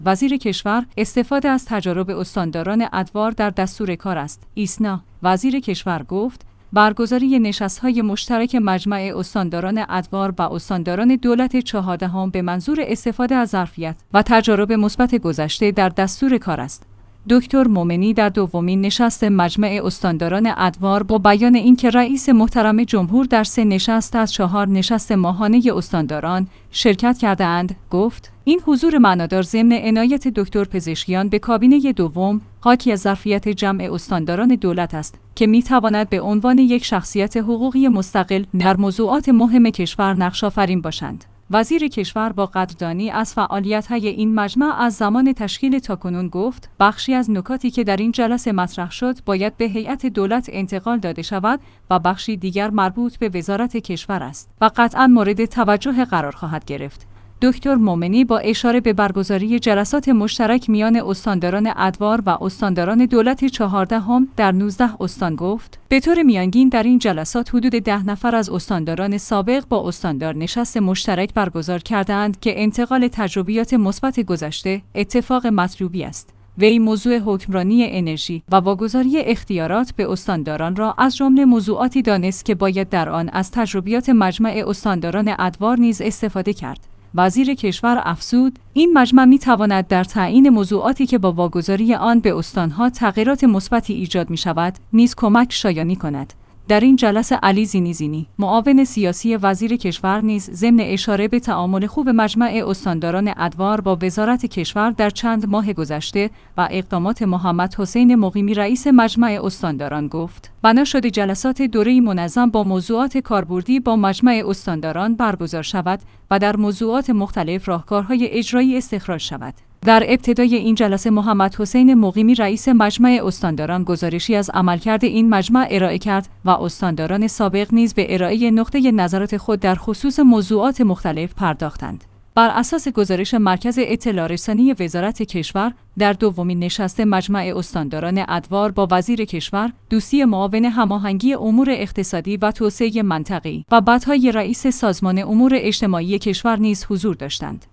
وزیر کشور: استفاده از تجارب استانداران ادوار در دستور کار است. ایسنا: وزیر کشور گفت برگزاری نشست‌های مشترک مجمع استانداران ادوار و استانداران دولت 14 به منظور استفاده از ظرفیت و تجارب مثبت گذشته در دستور کار است. دکتر مومنی در دومین نشست مجمع استانداران ادوار با بیان اینکه رئیس محترم جمهور در 3 نشست از 4 نشست ماهانه استانداران شرکت کرده‌اند، گفت این حضور معنادار ضمن عنایت دکتر پزشکیان به کابینه دوم حاکی از ظرفیت جمع استانداران دولت است که می‌تواند به عنوان یک شخصیت حقوقی مستقل در موضوعات مهم کشور نقش‌آفرین باشند. وزیر کشور با قدردانی از فعالیت‌های این مجمع از زمان تشکیل تاکنون گفت بخشی از نکاتی که در این جلسه مطرح شد باید به هیئت دولت انتقال داده شود و بخشی دیگر مربوط به وزارت کشور است و قطعاً مورد توجه قرار خواهد گرفت. دکتر مومنی با اشاره به برگزاری جلسات مشترک میان استانداران ادوار و استانداران دولت 14 در 19 استان گفت به طور میانگین در این جلسات حدود 10 نفر از استانداران سابق با استاندار نشست مشترک برگزار کردند که انتقال تجربیات مثبت گذشته اتفاق مطلوبی است. وی موضوع حکمرانی انرژی و واگذاری اختیارات به استانداران را از جمله موضوعاتی دانست که باید در آن از تجربیات مجمع استانداران ادوار نیز استفاده کرد. وزیر کشور افزود این مجمع می‌تواند در تعیین موضوعاتی که با واگذاری آن به استان‌ها تغییرات مثبتی ایجاد می‌شود نیز کمک شایانی کند. در این جلسه علی زینی معاون سیاسی وزیر کشور نیز ضمن اشاره به تعامل خوب مجمع استانداران ادوار با وزارت کشور در چند ماه گذشته و اقدامات محمد حسین مقیمی رئیس مجمع استانداران گفت بنا شده جلسات دوره‌ای منظم با موضوعات کاربردی با مجمع استانداران برگزار شود و در موضوعات مختلف راهکارهای اجرایی استخراج شود. در ابتدای این جلسه محمد حسین مقیمی رئیس مجمع استانداران گزارشی از عملکرد این مجمع ارائه کرد و استانداران سابق نیز به ارائه نقطه نظرات خود در خصوص موضوعات مختلف پرداختند. بر اساس گزارش مرکز اطلاع رسانی وزارت کشور، در دومین نشست مجمع استانداران ادوار با وزیر کشور، دوستی معاون هماهنگی امور اقتصادی و توسعه منطقه‌ای و بعدهای رئیس سازمان امور اجتماعی کشور نیز حضور داشتند.